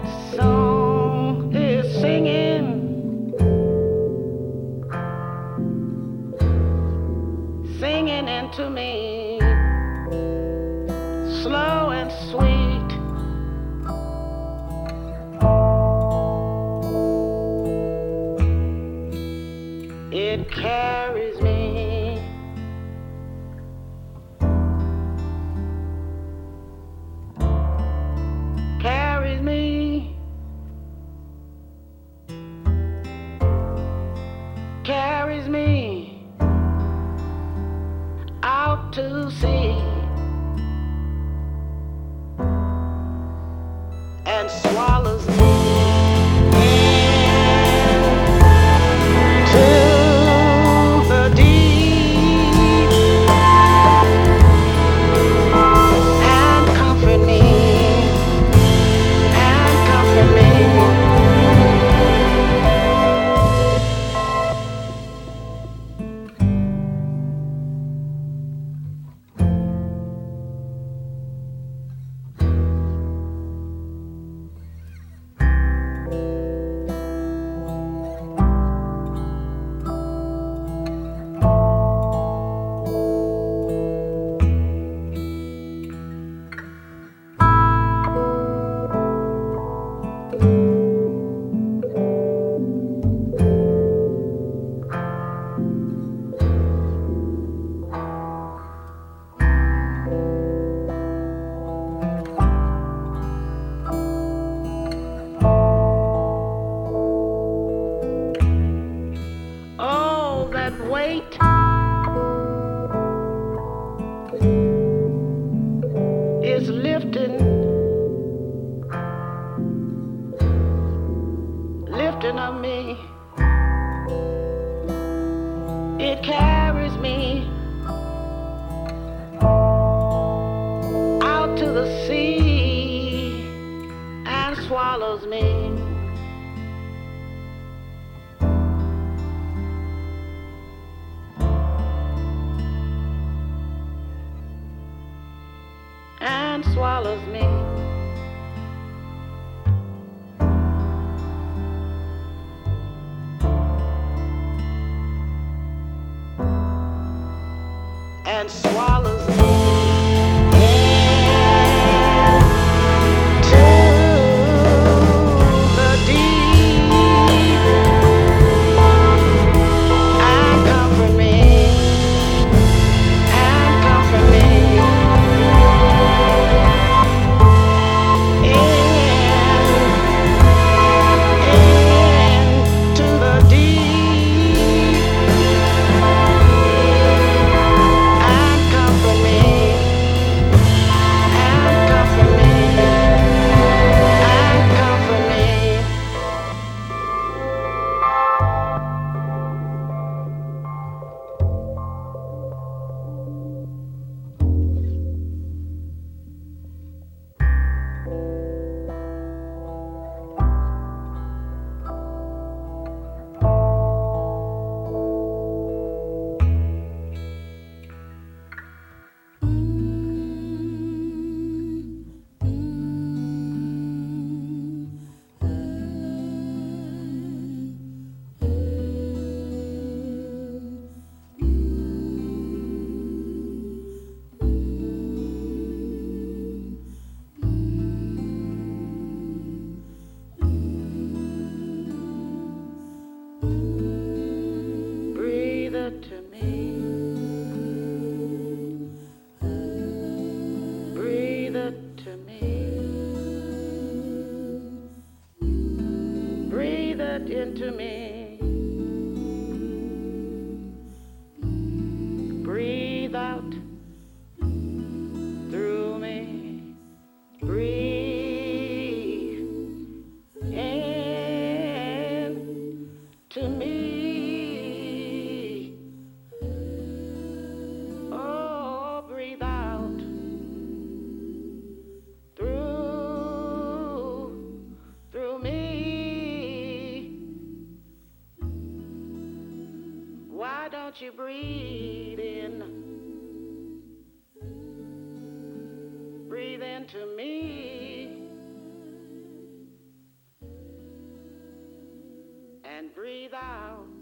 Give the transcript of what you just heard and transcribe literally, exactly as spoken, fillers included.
that song is singing, singing into me, slow and sweet. It carries me, carries me, carries me out to sea and swallows me into the deep and comfort me, and comfort me. Oh, that weight is lifting, lifting of me. It carries me out to the sea and swallows me. And swallows me. And swallows me into the deep and comfort me, and comfort me. Into the deep and comfort me, and comfort me, and comfort me. Breathe it to me. Breathe it to me. Breathe it into me. Breathe out through me. Breathe in to me. Oh, breathe out through, through me. Why don't you breathe in? Breathe into me. and breathe out.